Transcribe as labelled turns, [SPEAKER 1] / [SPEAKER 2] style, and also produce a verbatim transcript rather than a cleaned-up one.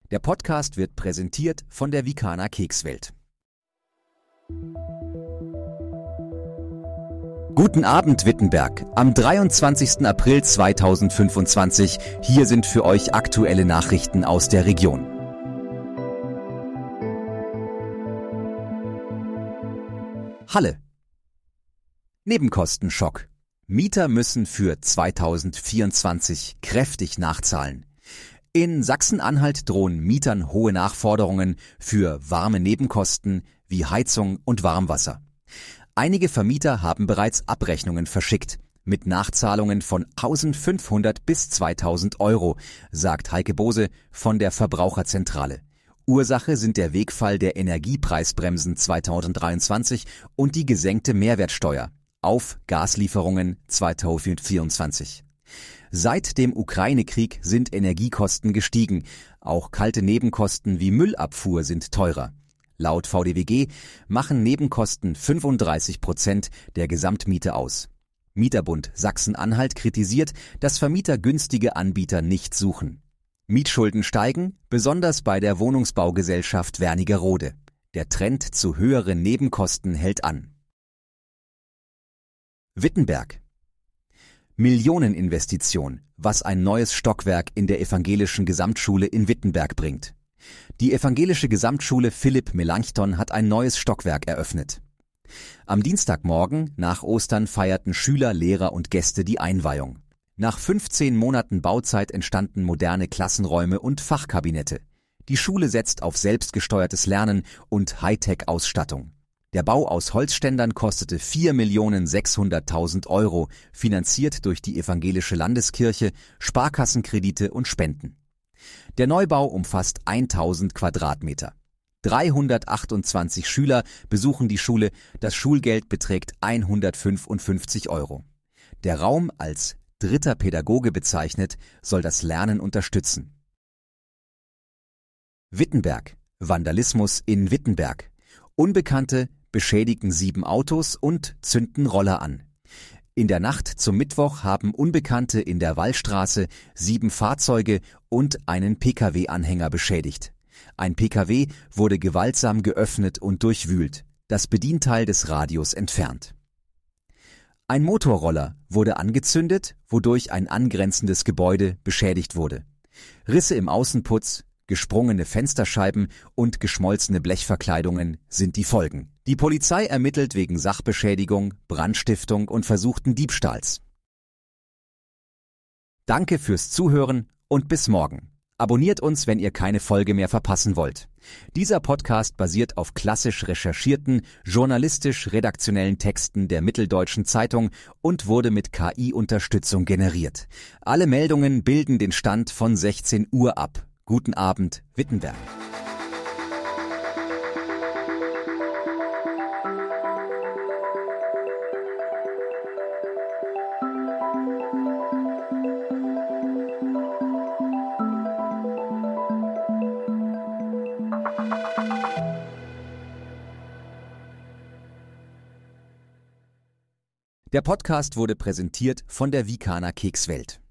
[SPEAKER 1] Der Podcast wird präsentiert von der Vikana Kekswelt. Guten Abend, Wittenberg. Am dreiundzwanzigsten April zweitausendfünfundzwanzig. Hier sind für euch aktuelle Nachrichten aus der Region. Halle. Nebenkostenschock. Mieter müssen für zweitausendvierundzwanzig kräftig nachzahlen. In Sachsen-Anhalt drohen Mietern hohe Nachforderungen für warme Nebenkosten wie Heizung und Warmwasser. Einige Vermieter haben bereits Abrechnungen verschickt, mit Nachzahlungen von eintausendfünfhundert bis zweitausend Euro, sagt Heike Bose von der Verbraucherzentrale. Ursache sind der Wegfall der Energiepreisbremsen zweitausenddreiundzwanzig und die gesenkte Mehrwertsteuer auf Gaslieferungen zweitausendvierundzwanzig. Seit dem Ukraine-Krieg sind Energiekosten gestiegen. Auch kalte Nebenkosten wie Müllabfuhr sind teurer. Laut V D W G machen Nebenkosten fünfunddreißig Prozent der Gesamtmiete aus. Mieterbund Sachsen-Anhalt kritisiert, dass Vermieter günstige Anbieter nicht suchen. Mietschulden steigen, besonders bei der Wohnungsbaugesellschaft Wernigerode. Der Trend zu höheren Nebenkosten hält an. Wittenberg. Millioneninvestition, was ein neues Stockwerk in der evangelischen Gesamtschule in Wittenberg bringt. Die evangelische Gesamtschule Philipp Melanchthon hat ein neues Stockwerk eröffnet. Am Dienstagmorgen nach Ostern feierten Schüler, Lehrer und Gäste die Einweihung. Nach fünfzehn Monaten Bauzeit entstanden moderne Klassenräume und Fachkabinette. Die Schule setzt auf selbstgesteuertes Lernen und Hightech-Ausstattung. Der Bau aus Holzständern kostete vier Millionen sechshunderttausend Euro, finanziert durch die evangelische Landeskirche, Sparkassenkredite und Spenden. Der Neubau umfasst tausend Quadratmeter. dreihundertachtundzwanzig Schüler besuchen die Schule, das Schulgeld beträgt hundertfünfundfünfzig Euro. Der Raum, als dritter Pädagoge bezeichnet, soll das Lernen unterstützen. Wittenberg. Vandalismus in Wittenberg. Unbekannte beschädigen sieben Autos und zünden Roller an. In der Nacht zum Mittwoch haben Unbekannte in der Wallstraße sieben Fahrzeuge und einen Pkw-Anhänger beschädigt. Ein Pkw wurde gewaltsam geöffnet und durchwühlt, das Bedienteil des Radios entfernt. Ein Motorroller wurde angezündet, wodurch ein angrenzendes Gebäude beschädigt wurde. Risse im Außenputz, gesprungene Fensterscheiben und geschmolzene Blechverkleidungen sind die Folgen. Die Polizei ermittelt wegen Sachbeschädigung, Brandstiftung und versuchten Diebstahls. Danke fürs Zuhören und bis morgen. Abonniert uns, wenn ihr keine Folge mehr verpassen wollt. Dieser Podcast basiert auf klassisch recherchierten, journalistisch-redaktionellen Texten der Mitteldeutschen Zeitung und wurde mit K I-Unterstützung generiert. Alle Meldungen bilden den Stand von sechzehn Uhr ab. Guten Abend, Wittenberg. Der Podcast wurde präsentiert von der Vikana Kekswelt.